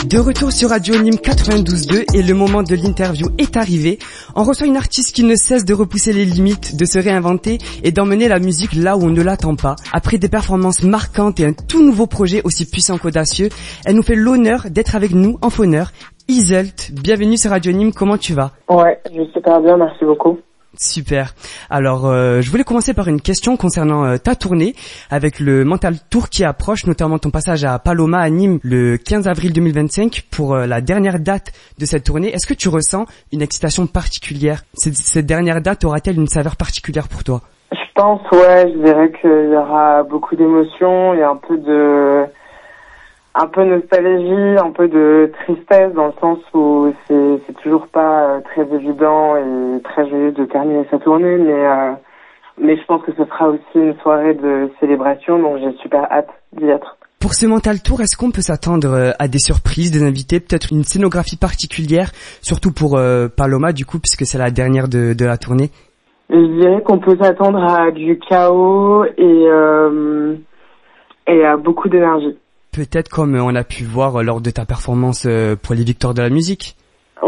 De retour sur Radio Nîmes 92.2 et le moment de l'interview est arrivé. On reçoit une artiste qui ne cesse de repousser les limites, de se réinventer et d'emmener la musique là où on ne l'attend pas. Après des performances marquantes et un tout nouveau projet aussi puissant qu'audacieux, elle nous fait l'honneur d'être avec nous en fauneur. Iseult, bienvenue sur Radio Nîmes, comment tu vas? Ouais, je vais super bien, merci beaucoup. Super. Alors, je voulais commencer par une question concernant ta tournée avec le Mental Tour qui approche, notamment ton passage à Paloma à Nîmes le 15 avril 2025 pour la dernière date de cette tournée. Est-ce que tu ressens une excitation particulière? Cette dernière date aura-t-elle une saveur particulière pour toi? Je pense, ouais, je dirais qu'il y aura beaucoup d'émotions, il y a un peu de nostalgie, un peu de tristesse dans le sens où c'est toujours pas très évident et très joyeux de terminer sa tournée, mais je pense que ce sera aussi une soirée de célébration, donc j'ai super hâte d'y être. Pour ce Mental Tour, est-ce qu'on peut s'attendre à des surprises, des invités, peut-être une scénographie particulière, surtout pour Paloma du coup, puisque c'est la dernière de la tournée? Je dirais qu'on peut s'attendre à du chaos et à beaucoup d'énergie. Peut-être comme on a pu voir lors de ta performance pour les Victoires de la musique.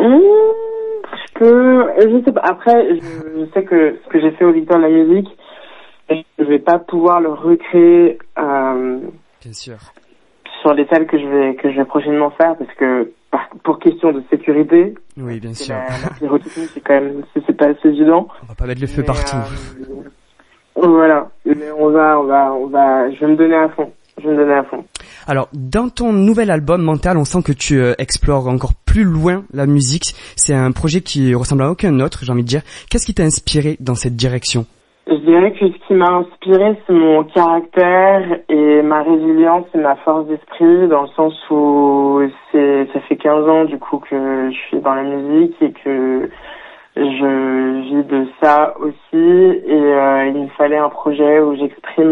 Je sais pas. Après, je sais que ce que j'ai fait aux Victoires de la musique, je vais pas pouvoir le recréer. Bien sûr. Sur les salles que je vais prochainement faire, parce que pour question de sécurité. Oui, bien sûr. La pyrotechnie, c'est quand même, c'est pas assez évident. On va pas mettre le feu partout. Voilà. Mais je vais me donner à fond. Alors, dans ton nouvel album Mental, on sent que tu explores encore plus loin la musique. C'est un projet qui ressemble à aucun autre, j'ai envie de dire. Qu'est-ce qui t'a inspiré dans cette direction? Je dirais que ce qui m'a inspiré, c'est mon caractère et ma résilience et ma force d'esprit, dans le sens où ça fait 15 ans, du coup, que je suis dans la musique et que je vis de ça aussi. Et il me fallait un projet où j'exprime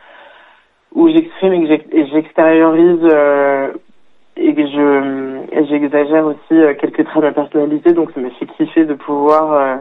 et j'extériorise et que j'exagère aussi quelques traits de ma personnalité, donc ça m'a fait kiffer de pouvoir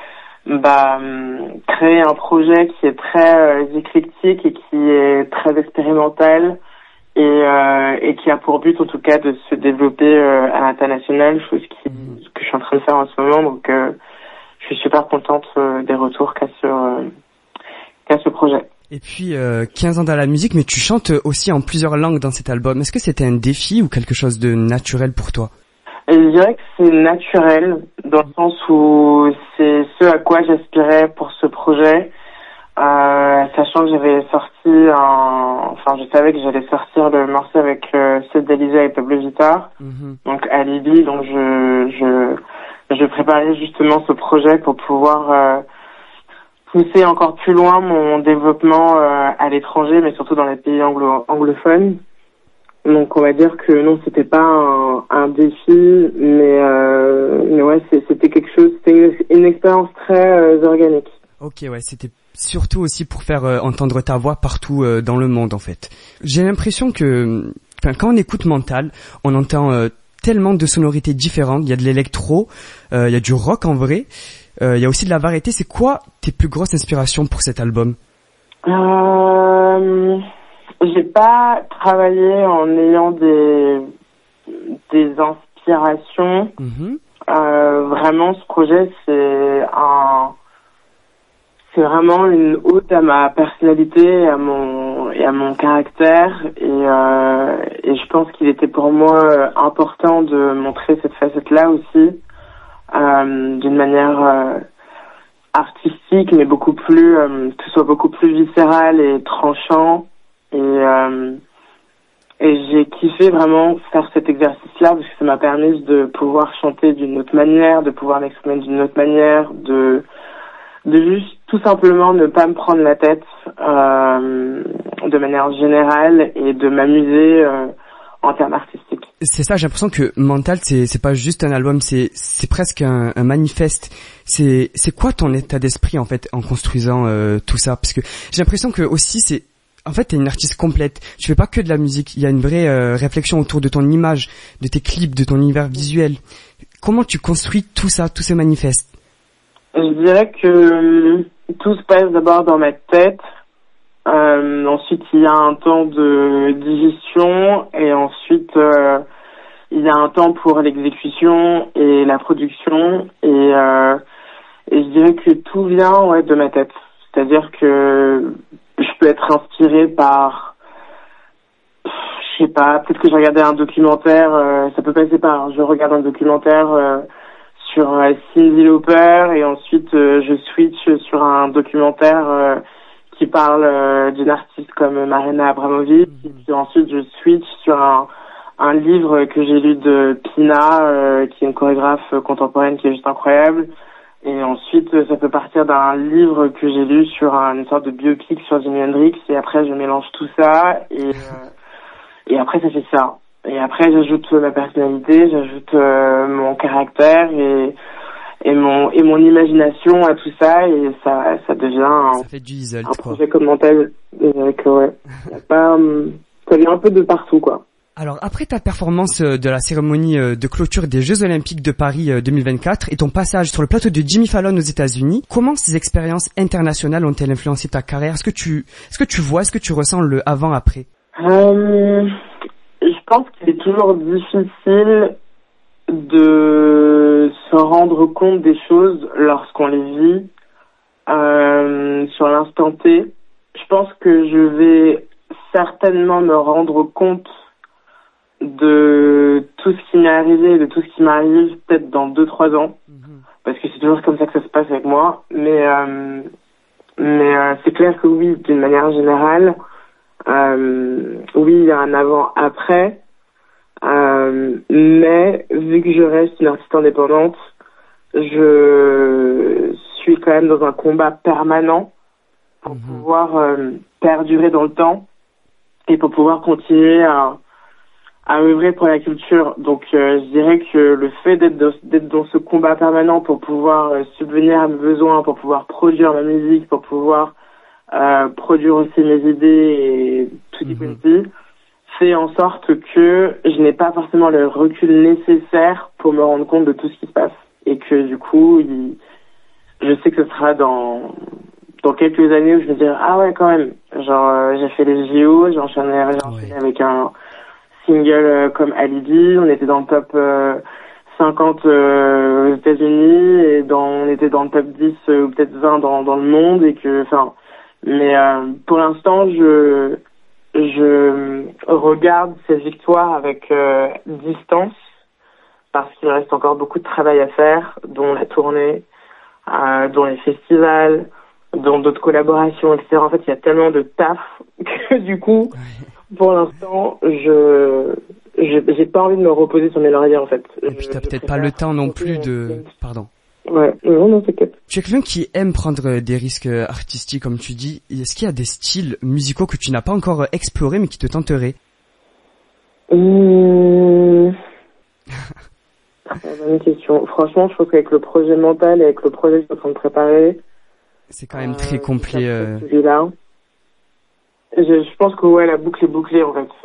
créer un projet qui est très éclectique et qui est très expérimental et qui a pour but en tout cas de se développer à l'international, chose que je suis en train de faire en ce moment, donc je suis super contente des retours qu'a ce projet. Et puis 15 ans dans la musique, mais tu chantes aussi en plusieurs langues dans cet album. Est-ce que c'était un défi ou quelque chose de naturel pour toi? Je dirais que c'est naturel, dans le sens où c'est ce à quoi j'aspirais pour ce projet, sachant que je savais que j'allais sortir le morceau avec Seth Delisa et Pablo Vittar, donc Alibi, donc je préparais justement ce projet pour pouvoir pousser encore plus loin mon développement à l'étranger, mais surtout dans les pays anglophones. Donc on va dire que non, c'était pas un défi, mais ouais, c'était quelque chose, c'était une expérience très organique. Ok, ouais, c'était surtout aussi pour faire entendre ta voix partout dans le monde en fait. J'ai l'impression que, quand on écoute Mental, on entend tellement de sonorités différentes. Il y a de l'électro, il y a du rock en vrai, il y a aussi de la variété. C'est quoi tes plus grosses inspirations pour cet album? J'ai pas travaillé en ayant des inspirations. Vraiment, ce projet, c'est vraiment une ode à ma personnalité et à mon caractère. Et je pense qu'il était pour moi important de montrer cette facette-là aussi, d'une manière artistique, mais beaucoup plus, que ce soit beaucoup plus viscéral et tranchant. Et j'ai kiffé vraiment faire cet exercice-là parce que ça m'a permis de pouvoir chanter d'une autre manière, de pouvoir m'exprimer d'une autre manière, de juste tout simplement ne pas me prendre la tête de manière générale et de m'amuser en termes artistiques. C'est ça, j'ai l'impression que Mental, c'est pas juste un album, c'est presque un manifeste. C'est quoi ton état d'esprit en fait en construisant tout ça? Parce que j'ai l'impression que aussi en fait, t'es une artiste complète. Tu fais pas que de la musique. Il y a une vraie réflexion autour de ton image, de tes clips, de ton univers visuel. Comment tu construis tout ça, tous ces manifestes? Je dirais que tout se passe d'abord dans ma tête. Ensuite, il y a un temps de digestion et ensuite, il y a un temps pour l'exécution et la production et je dirais que tout vient de ma tête. C'est-à-dire que je peux être inspirée par, je sais pas, peut-être que je regardais un documentaire, ça peut passer par, je regarde un documentaire sur Cyndi Lauper et ensuite je switch sur un documentaire qui parle d'une artiste comme Marina Abramovic et puis ensuite je switch sur un livre que j'ai lu de Pina qui est une chorégraphe contemporaine qui est juste incroyable. Et ensuite, ça peut partir d'un livre que j'ai lu sur une sorte de biopic sur Jimi Hendrix. Et après, je mélange tout ça. Et après, ça fait ça. Et après, j'ajoute ma personnalité, j'ajoute mon caractère et mon imagination à tout ça. Et ça devient ça fait du Isolde, un projet comme Mental. Ouais. Ça vient un peu de partout, quoi. Alors, après ta performance de la cérémonie de clôture des Jeux Olympiques de Paris 2024 et ton passage sur le plateau de Jimmy Fallon aux États-Unis, comment ces expériences internationales ont-elles influencé ta carrière? Est-ce que tu ressens le avant-après? Je pense qu'il est toujours difficile de se rendre compte des choses lorsqu'on les vit sur l'instant T. Je pense que je vais certainement me rendre compte de tout ce qui m'est arrivé, de tout ce qui m'arrive peut-être dans 2-3 ans, parce que c'est toujours comme ça que ça se passe avec moi, mais c'est clair que oui, d'une manière générale, oui, il y a un avant-après, mais vu que je reste une artiste indépendante, je suis quand même dans un combat permanent pour pouvoir perdurer dans le temps et pour pouvoir continuer à œuvrer pour la culture. Donc je dirais que le fait d'être dans ce combat permanent pour pouvoir subvenir à mes besoins, pour pouvoir produire ma musique, pour pouvoir produire aussi mes idées et tout y compris, fait en sorte que je n'ai pas forcément le recul nécessaire pour me rendre compte de tout ce qui se passe. Et que du coup, je sais que ce sera dans quelques années où je me dirai ah ouais quand même, genre j'ai fait les JO, j'ai enchaîné avec un single comme Alibi, on était dans le top 50 aux États-Unis et on était dans le top 10 ou peut-être 20 dans le monde et que mais pour l'instant je regarde ces victoires avec distance parce qu'il reste encore beaucoup de travail à faire, dont la tournée, dont les festivals, dont d'autres collaborations, etc. En fait, il y a tellement de taf que du coup, pour l'instant, j'ai pas envie de me reposer sur mes lauriers, en fait. Et puis t'as peut-être pas le temps non plus de... Pardon. Ouais, non, t'inquiète. Tu es quelqu'un qui aime prendre des risques artistiques, comme tu dis. Est-ce qu'il y a des styles musicaux que tu n'as pas encore explorés, mais qui te tenteraient? Bonne question. Franchement, je pense qu'avec le projet Mental et avec le projet que je suis en train de préparer... C'est quand même très complet. Celui-là. Je pense que la boucle est bouclée, en fait.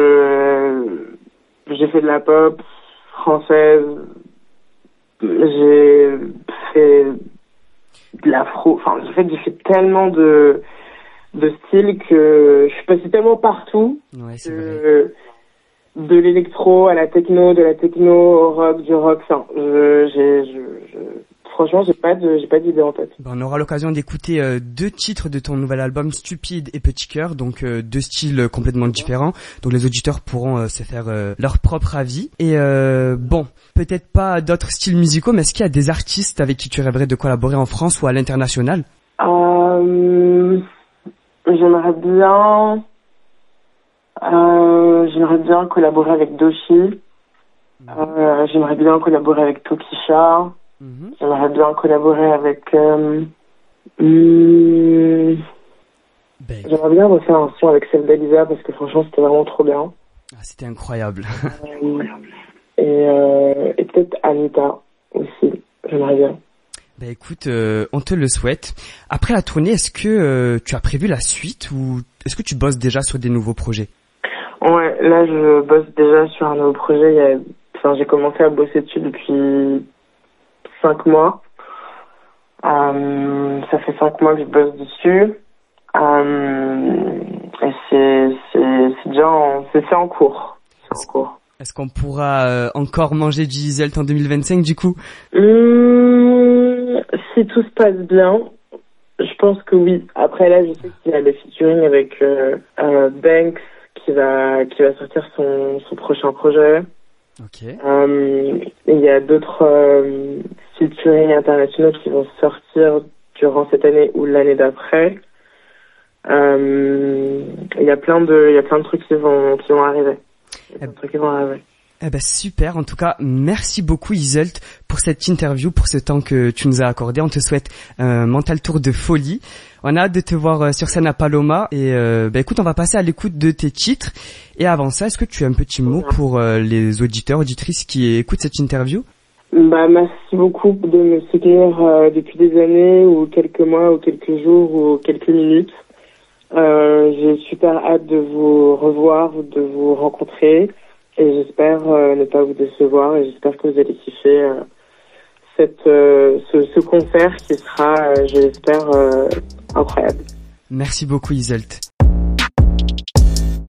J'ai fait de la pop française, j'ai fait de l'afro, j'ai fait tellement de styles que je suis passée tellement partout. Ouais, c'est vrai. De l'électro à la techno, au rock, du rock, franchement, j'ai pas d'idée en tête. On aura l'occasion d'écouter 2 titres de ton nouvel album, Stupide et Petit Cœur, donc 2 styles complètement différents. Donc les auditeurs pourront se faire leur propre avis. Et bon, peut-être pas d'autres styles musicaux, mais est-ce qu'il y a des artistes avec qui tu rêverais de collaborer en France ou à l'international? J'aimerais bien collaborer avec Doshi. J'aimerais bien collaborer avec Tokisha. J'aimerais bien collaborer avec... J'aimerais bien refaire un son avec Self d'Elisa parce que franchement c'était vraiment trop bien. Ah, c'était incroyable. Et peut-être Anita aussi, j'aimerais bien. Écoute, on te le souhaite. Après la tournée, est-ce que tu as prévu la suite ou est-ce que tu bosses déjà sur des nouveaux projets? Ouais, là je bosse déjà sur un nouveau projet. J'ai commencé à bosser dessus depuis 5 mois. Ça fait 5 mois que je bosse dessus. Et c'est en cours. C'est en cours. Est-ce qu'on pourra encore manger du Iselt en 2025 du coup? Si tout se passe bien, je pense que oui. Après là, je sais qu'il y a le featuring avec Banks qui va sortir son prochain projet. Ok. Il y a d'autres featuring internationaux qui vont sortir durant cette année ou l'année d'après. Il y a plein de trucs qui vont arriver. Eh ben super, en tout cas merci beaucoup Iselt pour cette interview, pour ce temps que tu nous as accordé. On te souhaite un mental tour de folie. On a hâte de te voir sur scène à Paloma et écoute, on va passer à l'écoute de tes titres. Et avant ça, est-ce que tu as un petit mot pour les auditeurs, auditrices qui écoutent cette interview? Merci beaucoup de me soutenir depuis des années ou quelques mois ou quelques jours ou quelques minutes. J'ai super hâte de vous revoir, de vous rencontrer et j'espère ne pas vous décevoir et j'espère que vous allez kiffer ce concert qui sera, je l'espère, incroyable. Merci beaucoup Iselt.